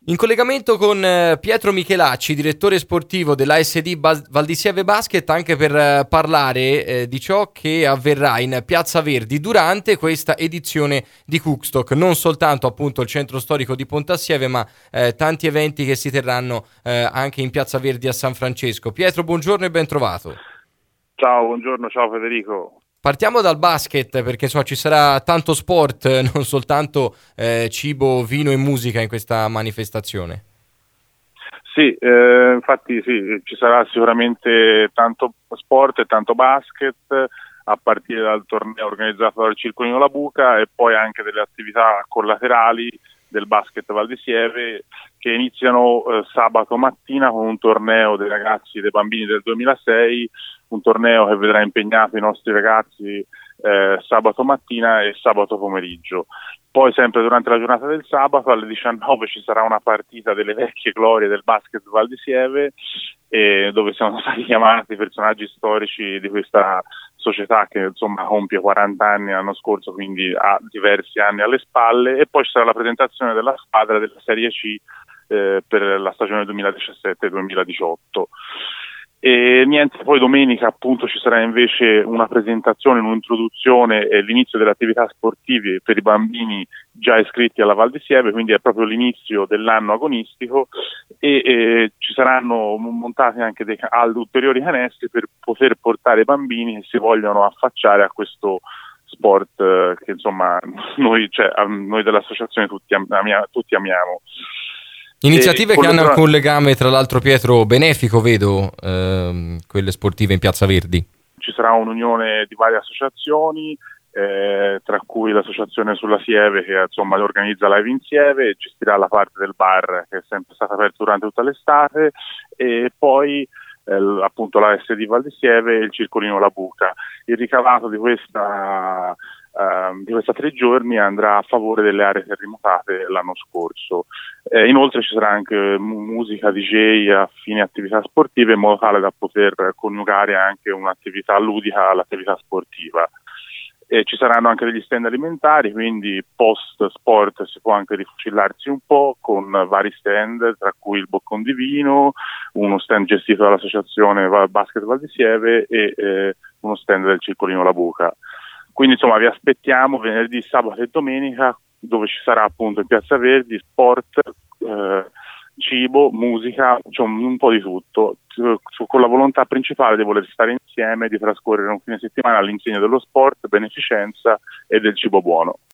In collegamento con Pietro Michelacci, direttore sportivo dell'ASD Val di Sieve Basket, anche per parlare di ciò che avverrà in Piazza Verdi durante questa edizione di Cookstock. Non soltanto appunto il centro storico di Pontassieve, ma tanti eventi che si terranno anche in Piazza Verdi a San Francesco. Pietro, buongiorno e ben trovato. Ciao, buongiorno, ciao Federico. Partiamo dal basket perché insomma ci sarà tanto sport, non soltanto cibo, vino e musica in questa manifestazione. Sì, infatti sì, ci sarà sicuramente tanto sport e tanto basket a partire dal torneo organizzato dal Circolino La Buca e poi anche delle attività collaterali del basket Val di Sieve che iniziano sabato mattina con un torneo dei ragazzi e dei bambini del 2006, un torneo che vedrà impegnato i nostri ragazzi sabato mattina e sabato pomeriggio. Poi sempre durante la giornata del sabato alle 19 ci sarà una partita delle vecchie glorie del basket Val di Sieve dove siamo stati chiamati personaggi storici di questa società che insomma compie 40 anni l'anno scorso, quindi ha diversi anni alle spalle, e poi ci sarà la presentazione della squadra della Serie C per la stagione 2017-2018. E niente, poi domenica appunto ci sarà invece una presentazione, un'introduzione e l'inizio delle attività sportive per i bambini già iscritti alla Val di Sieve, quindi è proprio l'inizio dell'anno agonistico e ci saranno montati anche dei ulteriori canestri per poter portare i bambini che si vogliono affacciare a questo sport che insomma noi dell'associazione tutti amiamo. Iniziative che hanno alcun legame, tra l'altro, Pietro, benefico, vedo, quelle sportive in Piazza Verdi. Ci sarà un'unione di varie associazioni, tra cui l'associazione sulla Sieve che insomma organizza Live in Sieve e gestirà la parte del bar che è sempre stata aperta durante tutta l'estate, e poi appunto la SD Val di Sieve e il Circolino La Buca. Il ricavato di questa 3 giorni andrà a favore delle aree terremotate l'anno scorso. Inoltre ci sarà anche musica, DJ a fine attività sportive, in modo tale da poter coniugare anche un'attività ludica all'attività sportiva. Ci saranno anche degli stand alimentari, quindi post sport si può anche rifocillarsi un po' con vari stand, tra cui il Boccon di Vino, uno stand gestito dall'associazione Basket Val di Sieve e uno stand del Circolino La Buca. Quindi insomma vi aspettiamo venerdì, sabato e domenica, dove ci sarà appunto in Piazza Verdi sport, cibo, musica, cioè un po' di tutto, con la volontà principale di voler stare insieme, di trascorrere un fine settimana all'insegna dello sport, beneficenza e del cibo buono.